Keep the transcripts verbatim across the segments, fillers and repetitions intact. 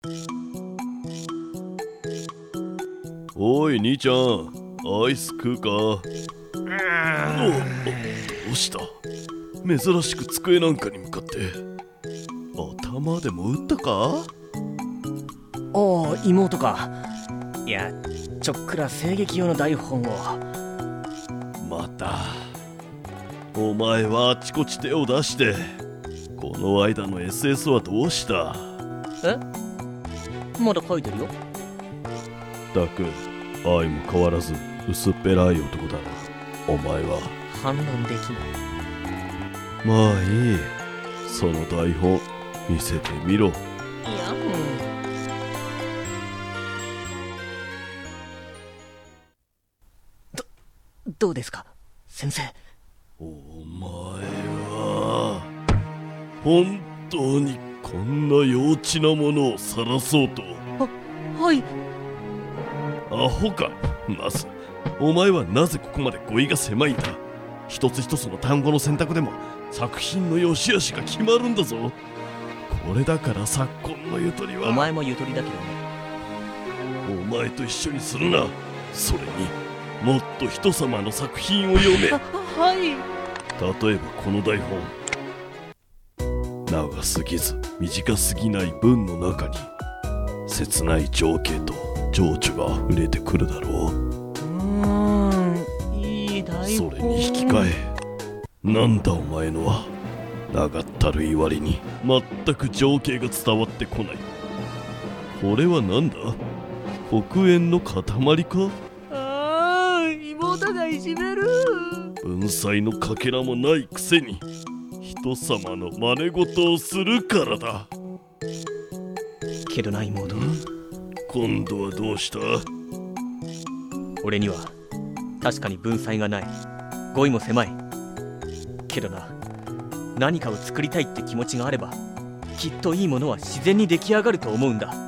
おい兄ちゃん、アイス食うか？お、どうした？珍しく机なんかに向かって頭でも打ったか？ おお、妹か。いや、ちょっくら声劇用の台本を。 またお前はあちこち手を出して。この間の エスエス はどうした？ え？まだ書いてるよ。 たく、愛も変わらず薄っぺらい男だな。お前は反論できない。 まあいい、その台本見せてみろ。 いや、どどうですか先生。 お前は本当にこんな幼稚なものを晒そうと？ は、はい。 アホか。まずお前はなぜここまで語彙が狭いんだ。一つ一つの単語の選択でも作品の良し悪しが決まるんだぞ。これだから昨今のゆとりは。 お前もゆとりだけどね。 お前と一緒にするな。それにもっと人様の作品を読め。 はい。 例えばこの台本、長すぎず短すぎない文の中に切ない情景と情緒が溢れてくるだろう。 うーん、いい台本。 それに引き換え、なんだお前のは。長ったるい割に全く情景が伝わってこない。これはなんだ？黒煙の塊か？ ああ、妹がいじめる。 文才のかけらもないくせに人様の真似事をするからだ。 けどな妹、 今度はどうした？ 俺には確かに文才がない、語彙も狭い。けどな、何かを作りたいって気持ちがあればきっといいものは自然に出来上がると思うんだ。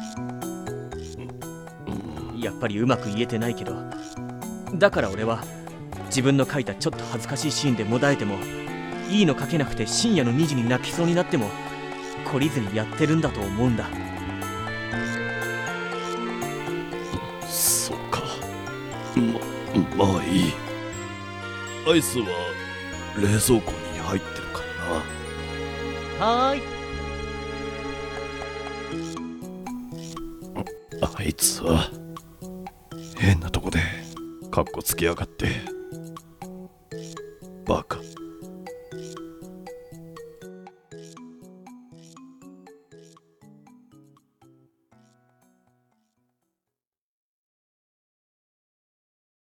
やっぱりうまく言えてないけど、だから俺は自分の書いたちょっと恥ずかしいシーンでもだえても、いいの書けなくて深夜のにじに泣きそうになっても懲りずにやってるんだと思うんだ。 そうか。ま、まあいい。アイスは冷蔵庫に入ってるからな。 はーい。 あいつは変なとこでカッコつけやがって。